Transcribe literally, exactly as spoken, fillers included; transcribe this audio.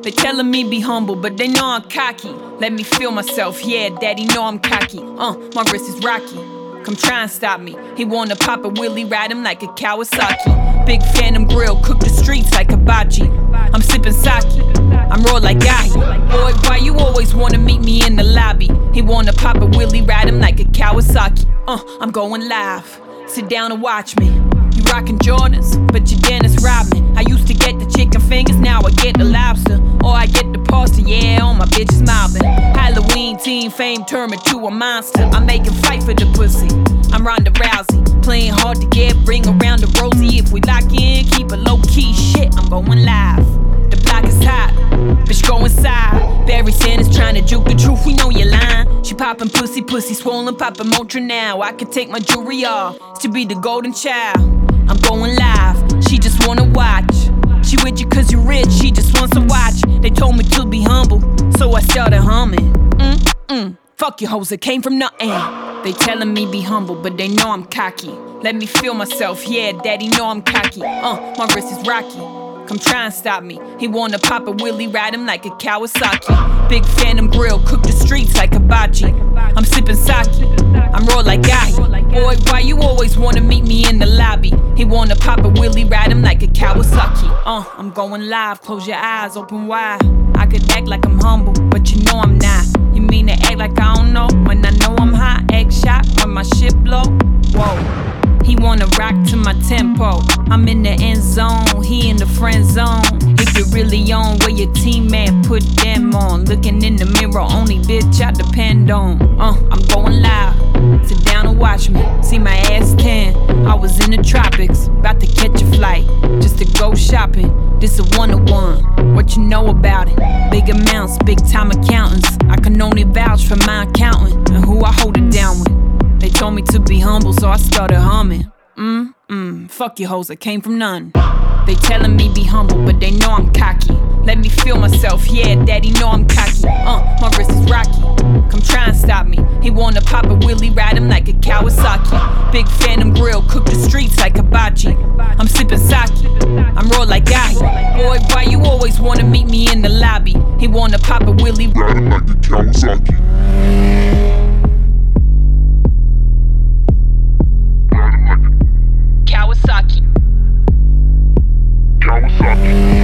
They telling me be humble, but they know I'm cocky. Let me feel myself, yeah, daddy know I'm cocky. Uh, my wrist is rocky. Come try and stop me. He wanna pop a wheelie, ride him like a Kawasaki. Big Phantom grill, cook the streets like hibachi. I'm sipping sake, I'm raw like Gahi. Boy, why you always wanna meet me in the lobby? He wanna pop a wheelie, ride him like a Kawasaki. Uh, I'm going live, sit down and watch me. You rockin' Jordans, but you Dennis Rodman. I used to get the chicken fingers, now I get the lobster. Or I get the pasta, yeah, all my bitches mouthing. Halloween teen fame turned me to a monster. I'm making fight for the pussy, I'm Ronda Rousey. Playing hard to get, bring around the Rosie. If we lock in, keep it low key, shit, I'm going live. The block is hot, bitch go inside. Barry Sanders trying to juke the truth, we know you're lying. She poppin' pussy, pussy swollen, poppin' Motrin now. I could take my jewelry off, to be the golden child. I'm going live, she just wanna watch. She with you cause you rich, she just wants to watch. They told me to be humble, so I started humming. Mm-mm, fuck you hoes, it came from nothing. They telling me be humble, but they know I'm cocky. Let me feel myself, yeah, daddy know I'm cocky. Uh, my wrist is rocky. Come try and stop me. He wanna pop a wheelie, ride him like a Kawasaki. Big Phantom grill, cook the streets like hibachi. I'm sipping sake, I'm raw like Gahi. Boy, why you always wanna meet me in the lobby? He wanna pop a wheelie, ride him like a Kawasaki. Uh, I'm going live, close your eyes, open wide. I could act like I'm humble, but you know I'm not. You mean to act like I don't know, when I know I'm hot? Egg shot, when my shit blow, whoa. He wanna rock to my tempo. I'm in the end zone, he in the friend zone. If you're really on, where your team at, put them on. Looking in the mirror, only bitch I depend on. Uh, I'm going live, sit down and watch me. See my ass tan, I was in the tropics, about to catch a flight, just to go shopping. This a one-to-one, what you know about it? Big amounts, big time accountants. I can only vouch for my accountant and who I hold it down with. They told me to be humble, so I started humming. Mm-mm, fuck you hoes, I came from none. They telling me be humble, but they know I'm cocky. Let me feel myself, yeah, daddy know I'm cocky. Uh, my wrist is rocky, come try and stop me. He wanna pop a wheelie, ride him like a Kawasaki. Big Phantom grill, cook the streets like hibachi. I'm sipping sake, I'm raw like Gahi. Boy, why you always wanna meet me in the lobby? He wanna pop a wheelie, ride him like a Kawasaki. Kawasaki. Kawasaki.